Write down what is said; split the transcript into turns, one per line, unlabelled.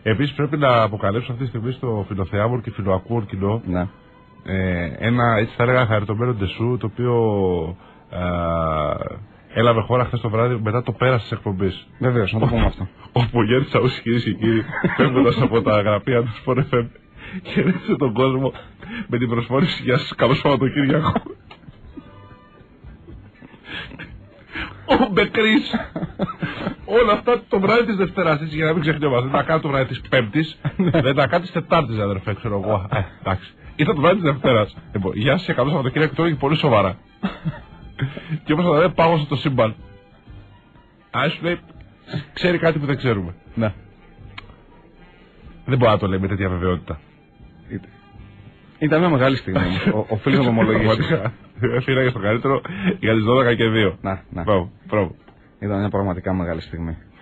Επίσης πρέπει να αποκαλύψω αυτή τη στιγμή στο φιλοθεάμον και φιλοακούων κοινό ένα, έτσι θα έλεγα, χαριτωμένο ντεσού, το οποίο έλαβε χώρα χθες το βράδυ μετά το πέρας της εκπομπής.
Βεβαίως, να το πούμε αυτό.
Όπου ο Γιάννης Τσαούσης, κυρίες και κύριοι, φεύγοντας από τα γραφεία του Sport FM, χαιρέτησε τον κόσμο με την προσφόρηση «Γεια σας, καλό Σαββατοκύριακο». Ο Μπεκρής. Όλα αυτά το βράδυ της Δευτέρας, έτσι, για να μην ξεχνιόμαστε. Δεν τα κάνει το βράδυ της Πέμπτης, δεν τα κάνει της Τετάρτης, αδερφέ, ξέρω εγώ. Εντάξει. Ήταν το βράδυ της Δευτέρας. Γεια σας, καλό Σαββατοκύριακο, τώρα και πολύ σοβαρά. Και όπως θα λέει, πάω στο σύμπαν. Ας σου λέει, ξέρει κάτι που δεν ξέρουμε.
Ναι.
Δεν μπορεί να το λέει με τέτοια βεβαιότητα.
Ήταν μια μεγάλη στιγμή. Οφείλω να το ομολογήσω.
Έφυγα στο καλύτερο για τις 12 και 2.
Να.
Μπράβο.
Ήταν μια πραγματικά μεγάλη στιγμή.